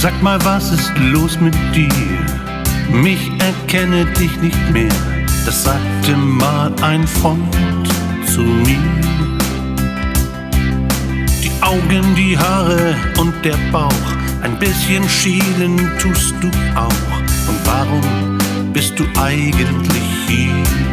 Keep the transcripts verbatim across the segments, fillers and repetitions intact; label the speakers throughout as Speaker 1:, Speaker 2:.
Speaker 1: Sag mal, was ist los mit dir? Mich erkenne dich nicht mehr. Das sagte mal ein Freund zu mir. Die Augen, die Haare und der Bauch, ein bisschen schielen tust du auch. Und warum bist du eigentlich hier?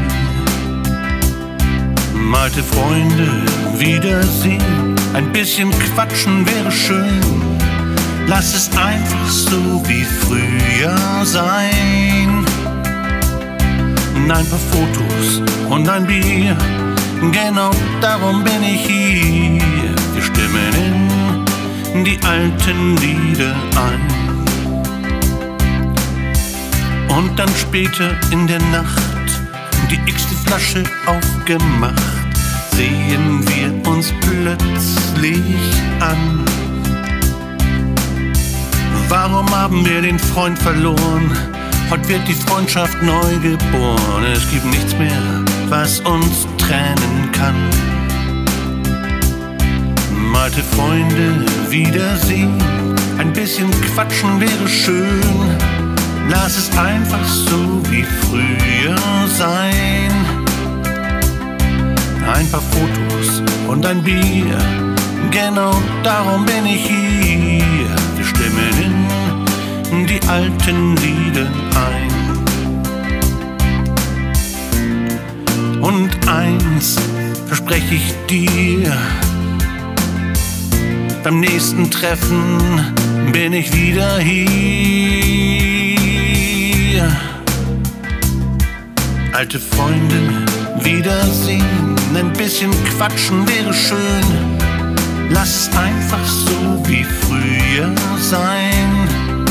Speaker 1: Alte Freunde wiedersehen, ein bisschen quatschen wäre schön. Lass es einfach so wie früher sein. Ein paar Fotos und ein Bier, genau darum bin ich hier. Wir stimmen in die alten Lieder ein. Und dann später in der Nacht, die x-te Flasche aufgemacht, sehen wir uns plötzlich an. Warum haben wir den Freund verloren? Heute wird die Freundschaft neu geboren. Es gibt nichts mehr, was uns trennen kann. Alte Freunde wiedersehen, ein bisschen quatschen wäre schön. Lass es einfach so wie früher sein. Ein paar Fotos und ein Bier, genau darum bin ich hier. Wir stimmen in die alten Lieder ein. Und eins verspreche ich dir: beim nächsten Treffen bin ich wieder hier. Alte Freunde wiedersehen, ein bisschen quatschen wäre schön. Lass es einfach so wie früher sein.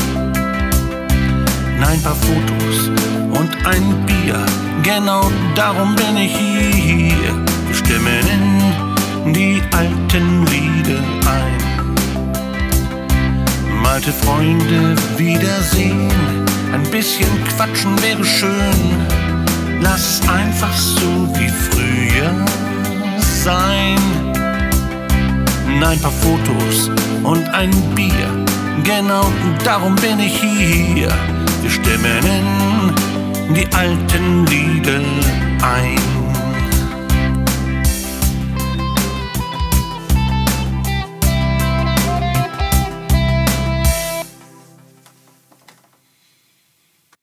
Speaker 1: Ein paar Fotos und ein Bier, genau darum bin ich hier. Wir stimmen in die alten Lieder ein. Alte Freunde wiedersehen, ein bisschen quatschen wäre schön. Lass es einfach so wie früher sein. Ein paar Fotos und ein Bier, genau darum bin ich hier. Wir stimmen in die alten Lieder ein.